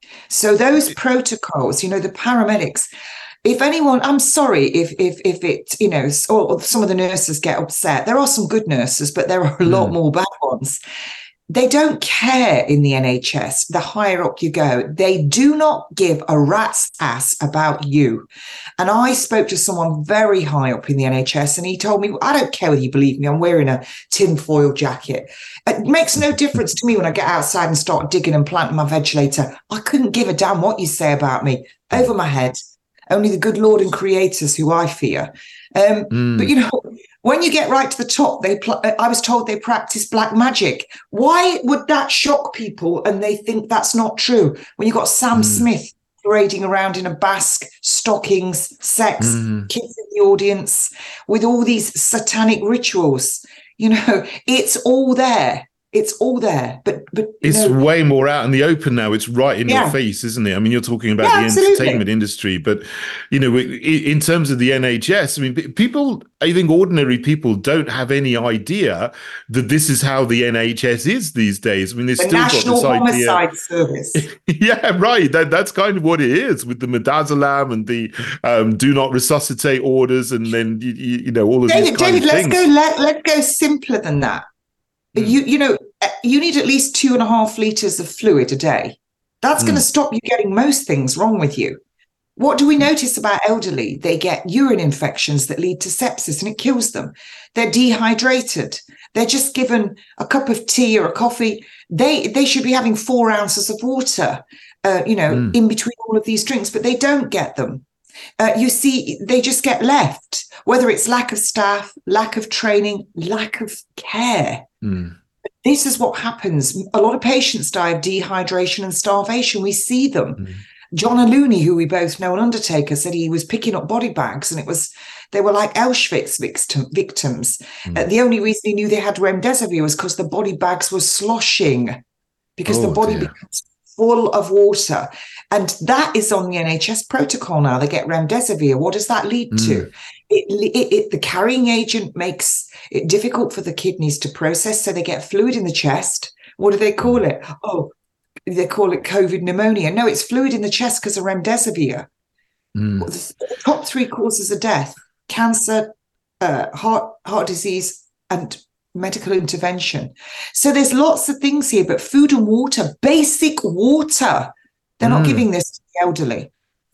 So those protocols, you know, the paramedics, if anyone, I'm sorry if if if it, you know, or some of the nurses get upset. There are some good nurses, but there are a lot mm. more bad ones. They don't care in the N H S. The higher up you go, they do not give a rat's ass about you. And I spoke to someone very high up in the N H S, and he told me, I don't care whether you believe me, I'm wearing a tinfoil jacket. It makes no difference to me when I get outside and start digging and planting my vegetator. I couldn't give a damn what you say about me. Over my head. Only the good Lord and creators who I fear. Um, mm. But, you know, when you get right to the top, they pl- I was told they practice black magic. Why would that shock people and they think that's not true? When you've got Sam mm. Smith parading around in a basque, stockings, sex, mm. kids in the audience, with all these satanic rituals. You know, it's all there. It's all there, but but it's know, way more out in the open now. It's right in yeah. your face, isn't it? I mean, you're talking about yeah, the absolutely. entertainment industry, but you know, in terms of the N H S, I mean, people, I think ordinary people don't have any idea that this is how the N H S is these days. I mean, there's the still National got this idea. Homicide Service. Yeah, right. That that's kind of what it is with the midazolam and the um, do not resuscitate orders, and then you, you know all of David, these kind David, of let's things. go. Let let's go simpler than that. Mm. You you know. You need at least two and a half litres of fluid a day. That's mm. going to stop you getting most things wrong with you. What do we notice about elderly? They get urine infections that lead to sepsis and it kills them. They're dehydrated. They're just given a cup of tea or a coffee. They they should be having four ounces of water, uh, you know, mm. in between all of these drinks, but they don't get them. Uh, you see, they just get left, whether it's lack of staff, lack of training, lack of care. Mm. This is what happens. A lot of patients die of dehydration and starvation. We see them. Mm. John Aluni, who we both know, an undertaker, said he was picking up body bags and it was they were like Auschwitz victim, victims. Mm. Uh, the only reason he knew they had remdesivir was because the body bags were sloshing, because oh, the body dear. becomes full of water. And that is on the N H S protocol now. They get remdesivir. What does that lead mm. to? It, it, it, the carrying agent makes it difficult for the kidneys to process, so they get fluid in the chest. What do they call it? Oh, they call it COVID pneumonia. No, it's fluid in the chest because of remdesivir. Mm. The top three causes of death: cancer, uh, heart heart disease, and medical intervention. So there's lots of things here, but food and water, basic water. They're mm. not giving this to the elderly.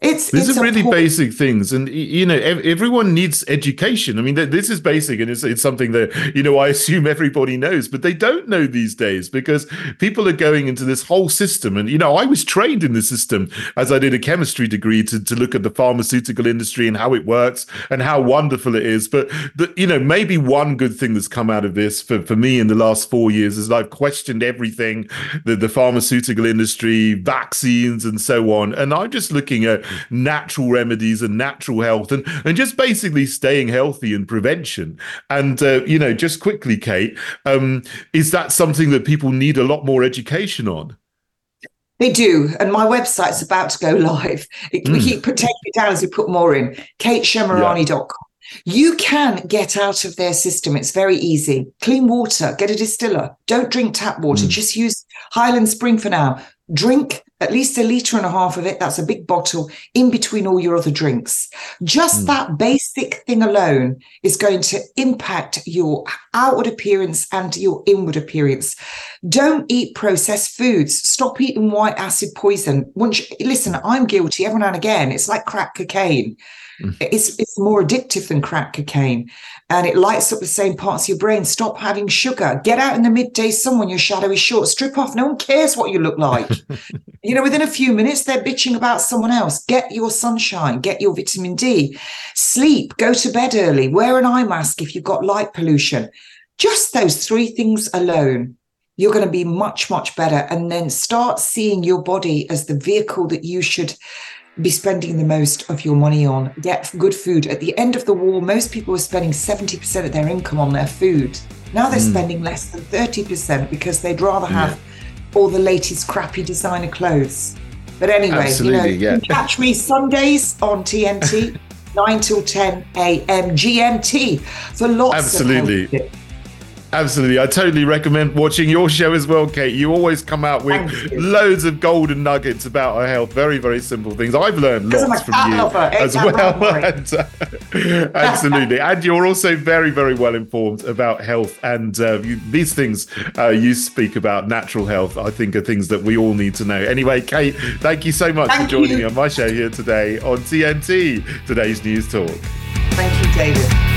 It's, These it's are really poor- basic things. And, you know, everyone needs education. I mean, this is basic, and it's, it's something that, you know, I assume everybody knows, but they don't know these days because people are going into this whole system. And, you know, I was trained in the system as I did a chemistry degree to, to look at the pharmaceutical industry and how it works and how wonderful it is. But, the, you know, maybe one good thing that's come out of this for, for me in the last four years is I've questioned everything, the, the pharmaceutical industry, vaccines, and so on. And I'm just looking at natural remedies and natural health and, and just basically staying healthy and prevention. And, uh, you know, just quickly, Kate, um, is that something that people need a lot more education on? They do. And my website's about to go live. It, mm. We keep taking it down as we put more in. kate shemirani dot com. Yeah. You can get out of their system. It's very easy. Clean water, get a distiller. Don't drink tap water. Mm. Just use Highland Spring for now. Drink at least a litre and a half of it. That's a big bottle in between all your other drinks. Just mm. that basic thing alone is going to impact your outward appearance and your inward appearance. Don't eat processed foods. Stop eating white acid poison. Once you, listen, I'm guilty every now and again. It's like crack cocaine. Mm. It's it's more addictive than crack cocaine, and it lights up the same parts of your brain. Stop having sugar. Get out in the midday sun when your shadow is short. Strip off. No one cares what you look like. You know, within a few minutes, they're bitching about someone else. Get your sunshine. Get your vitamin D. Sleep. Go to bed early. Wear an eye mask if you've got light pollution. Just those three things alone, you're going to be much, much better. And then start seeing your body as the vehicle that you should be spending the most of your money on. Get good food. At the end of the war, most people were spending seventy percent of their income on their food. Now they're mm. spending less than thirty percent because they'd rather have yeah. all the latest crappy designer clothes. But anyway, Absolutely, you know, yeah. you can catch me Sundays on T N T, nine till ten a.m. G M T for lots Absolutely. of health tips. Absolutely. I totally recommend watching your show as well, Kate. You always come out with loads of golden nuggets about our health. Very, very simple things. I've learned lots from you as well. And, uh, absolutely. And you're also very, very well informed about health. And uh, you, these things uh, you speak about, natural health, I think are things that we all need to know. Anyway, Kate, thank you so much thank for joining you. me on my show here today on T N T, Today's News Talk. Thank you, David.